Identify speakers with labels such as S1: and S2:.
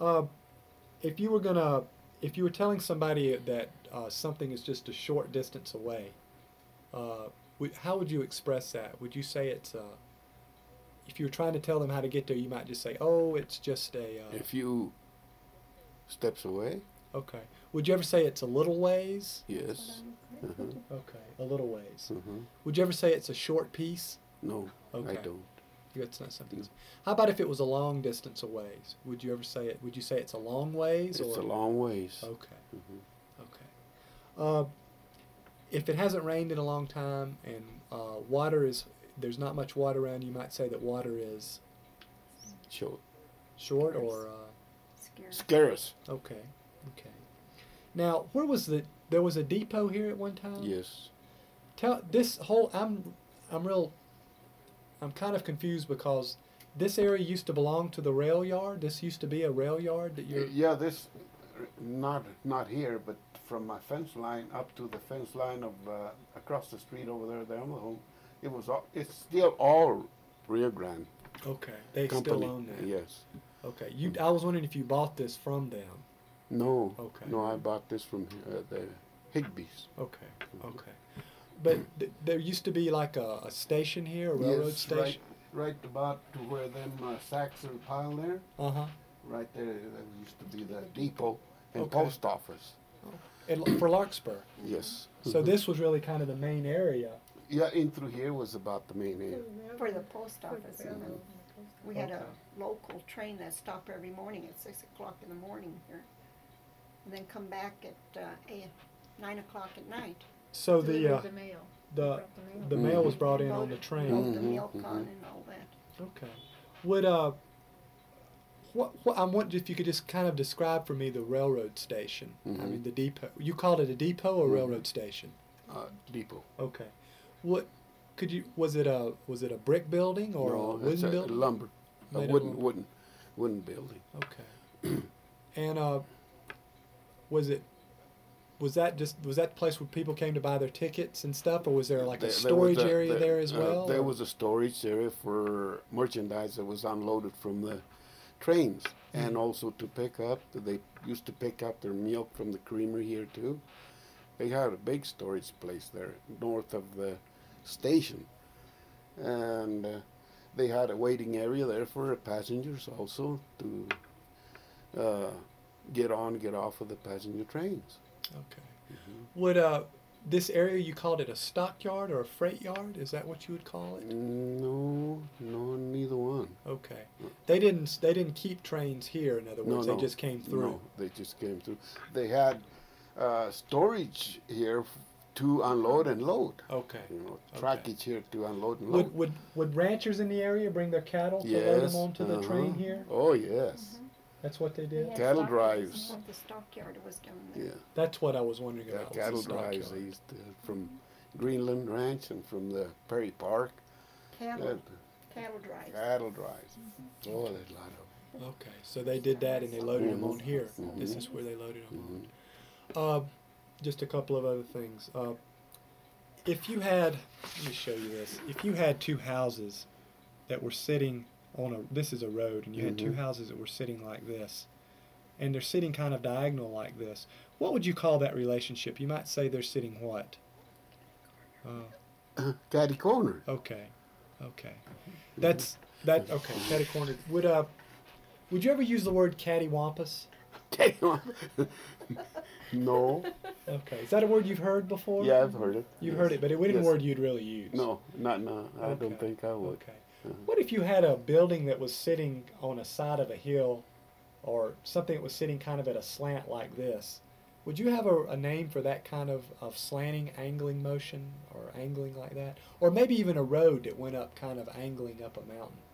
S1: Uh, if you were gonna, if you were telling somebody that something is just a short distance away, how would you express that? Would you say it's if you were trying to tell them how to get there, you might just say, "Oh, it's just a."
S2: A few steps away.
S1: Okay. Would you ever say it's a little ways?
S2: Yes.
S1: Okay, a little ways.
S2: Uh-huh.
S1: Would you ever say it's a short piece?
S2: No,
S1: Okay.
S2: I don't.
S1: That's not something. How about if it was a long distance away? Would you ever say it? Would you say it's a long ways?
S2: It's
S1: or?
S2: a long ways.
S1: Okay.
S2: Mhm.
S1: Okay. Uh, if it hasn't rained in a long time and water is there's not much water around, you might say that water is
S2: Short.
S1: short or
S2: Scarce.
S1: okay. Okay. Now, where was there was a depot here at one time?
S2: Yes.
S1: Tell this whole I'm kind of confused because this area used to belong to the rail yard. This used to be a rail yard that you're.
S2: Yeah, this not here, but from my fence line up to the fence line of across the street over there, the Emma home. It's still all Rio Grande
S1: Okay, they
S2: company.
S1: still own that.
S2: Yes.
S1: Okay, I was wondering if you bought this from them.
S2: No.
S1: Okay.
S2: No, I bought this from the Higbees.
S1: Okay, okay. But there used to be like a station here, a railroad
S2: Yes,
S1: station.
S2: right about to where them sacks are piled there.
S1: Uh-huh.
S2: Right there, that used to be the depot and
S1: Okay.
S2: post office.
S1: For Larkspur.
S2: Yes.
S1: So
S2: Mhm.
S1: this was really kind of the main area.
S2: Yeah, in through here was about the main area.
S3: For the post office.
S2: Mhm.
S3: We had a
S1: Okay.
S3: local train that stopped every morning at 6 o'clock in the morning here. And then come back at 9 o'clock at night.
S1: So
S4: Delivered the mail.
S1: the
S4: Brought the mail.
S1: the mail was brought in on the train.
S3: Load the
S2: Mhm,
S3: milk on
S2: mhm.
S3: and all that.
S1: Okay. Would what I want if you could just kind of describe for me the railroad station. I
S2: Mhm.
S1: mean the depot. You called it a depot or
S2: Mhm.
S1: railroad station?
S2: Depot.
S1: Okay. What could you was it a brick building or a
S2: No, it's
S1: wooden
S2: a
S1: building?
S2: lumber, a
S1: Made of
S2: wooden,
S1: lumber.
S2: wooden building.
S1: Okay. And was that the place where people came to buy their tickets and stuff, or was there like a storage area there as well?
S2: There
S1: or-
S2: was a storage area for merchandise that was unloaded from the trains, and also to pick up. They used to pick up their milk from the creamery here too. They had a big storage place there north of the station, and they had a waiting area there for passengers also to get on, get off of the passenger trains.
S1: Okay.
S2: Mhm.
S1: Would this area you called it a stockyard or a freight yard? Is that what you would call it?
S2: No, neither one.
S1: Okay. They didn't keep trains here. In other words,
S2: No,
S1: they just came through.
S2: No, they just came through. They had storage here to unload and load.
S1: Okay. Okay.
S2: Trackage here to unload and load.
S1: Would ranchers in the area bring their cattle to load them onto the train here?
S2: Oh yes.
S1: That's what they
S3: We
S1: did.
S3: had
S2: Cattle
S3: stockyards
S2: drives.
S3: and The stockyard was down there.
S2: Yeah.
S1: That's what I was wondering
S2: Yeah,
S1: about. was the
S2: cattle drives.
S1: stockyard.
S2: They used to from Greenland Ranch and from the Perry Park.
S3: Cattle
S2: Cattle
S3: drives.
S2: drives. Oh, there's a lot of them.
S1: Okay, so they did that and they loaded them on
S2: Mhm.
S1: here.
S2: Mhm.
S1: This is where they loaded them
S2: Mhm.
S1: on. Just a couple of other things. If you had, let me show you this. If you had two houses that were sitting this is a road, and you had two
S2: Mhm.
S1: houses that were sitting like this, and they're sitting kind of diagonal like this, what would you call that relationship? You might say they're sitting what?
S2: Catty corner.
S1: Okay, okay. Okay, catty corner. Would you ever use the word cattywampus?
S2: No.
S1: Okay, is that a word you've heard before?
S2: Yeah, I've heard it.
S1: You've
S2: Yes.
S1: heard it, but it wasn't
S2: Yes.
S1: a word you'd really use.
S2: No, no. I
S1: Okay.
S2: don't think I would.
S1: Okay.
S2: Uh-huh.
S1: What if you had a building that was sitting on a side of a hill, or something that was sitting kind of at a slant like this? Would you have a name for that kind of slanting, angling motion, or angling like that? Or maybe even a road that went up kind of angling up a mountain?